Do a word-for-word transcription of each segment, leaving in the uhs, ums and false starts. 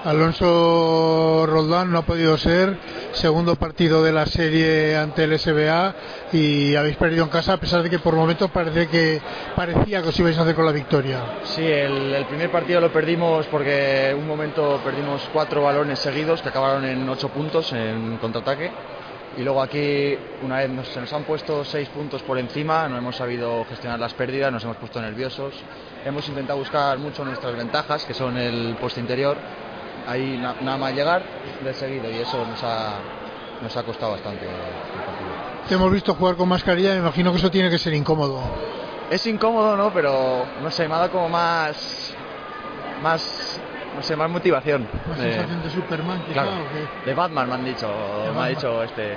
Alonso Roldán no ha podido ser, segundo partido de la serie ante el S B A y habéis perdido en casa a pesar de que por momentos parece que parecía que os ibais a hacer con la victoria. Sí, el, el primer partido lo perdimos porque en un momento perdimos cuatro balones seguidos que acabaron en ocho puntos en contraataque y luego aquí una vez nos, se nos han puesto seis puntos por encima, no hemos sabido gestionar las pérdidas, nos hemos puesto nerviosos, hemos intentado buscar mucho nuestras ventajas que son el poste interior. Ahí na, nada más llegar de seguido y eso nos ha, nos ha costado bastante el partido. Te hemos visto jugar con mascarilla, me imagino que eso tiene que ser incómodo. Es incómodo, ¿no? Pero no sé, me ha dado como más, más, no sé, más motivación. Más eh, sensación de Superman, quizá, claro, ¿o qué? de Batman me han dicho, me Batman. ha dicho este.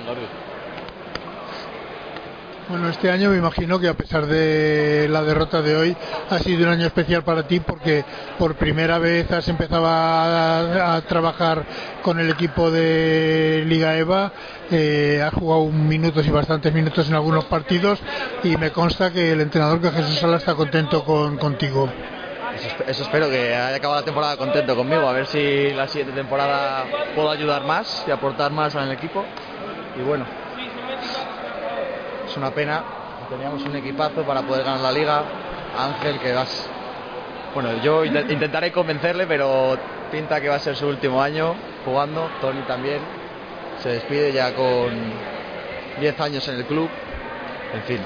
Bueno, este año me imagino que a pesar de la derrota de hoy ha sido un año especial para ti porque por primera vez has empezado a, a trabajar con el equipo de Liga EVA, eh, has jugado minutos y bastantes minutos en algunos partidos y me consta que el entrenador, que Jesús Sala, está contento con, contigo. Eso, eso espero, que haya acabado la temporada contento conmigo, a ver si la siguiente temporada puedo ayudar más y aportar más al equipo y bueno. Es una pena, teníamos un equipazo para poder ganar la liga. Ángel, que vas, bueno, yo intentaré convencerle, pero pinta que va a ser su último año jugando. Tony también se despide ya con diez años en el club, en fin.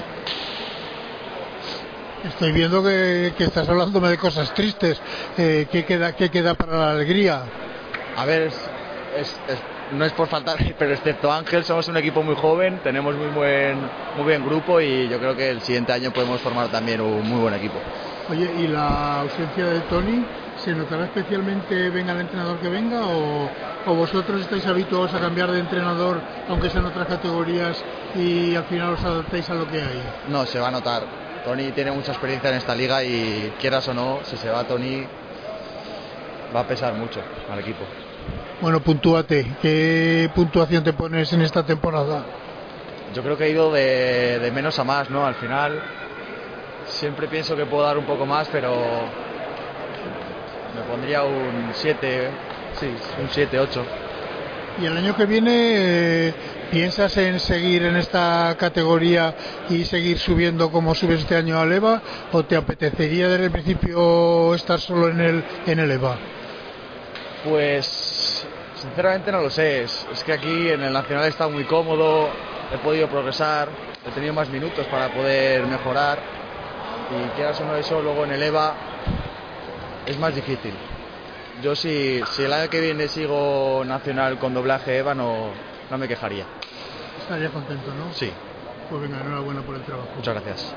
Estoy viendo que, que estás hablándome de cosas tristes. Eh, ¿qué queda, qué queda para la alegría? A ver, es, es, es no es por faltar, pero excepto Ángel somos un equipo muy joven, tenemos muy buen muy buen grupo y yo creo que el siguiente año podemos formar también un muy buen equipo. Oye, ¿y la ausencia de Tony se notará especialmente venga el entrenador que venga o, o vosotros estáis habituados a cambiar de entrenador aunque sean otras categorías y al final os adaptáis a lo que hay? No, se va a notar. Tony tiene mucha experiencia en esta liga y quieras o no, si se va Tony va a pesar mucho al equipo. Bueno, puntúate. ¿Qué puntuación te pones en esta temporada? Yo creo que he ido de, de menos a más, ¿no? Al final siempre pienso que puedo dar un poco más, pero me pondría un siete, sí, un siete, ocho. ¿Y el año que viene eh, piensas en seguir en esta categoría y seguir subiendo como subes este año al EVA o te apetecería desde el principio estar solo en el, en el EVA? Pues sinceramente no lo sé, es, es que aquí en el Nacional he estado muy cómodo, he podido progresar, he tenido más minutos para poder mejorar y quieras o no eso, luego en el EVA es más difícil. Yo si, si el año que viene sigo Nacional con doblaje EVA no, no me quejaría. Estaría contento, ¿no? Sí. Pues venga, enhorabuena por el trabajo. Muchas gracias.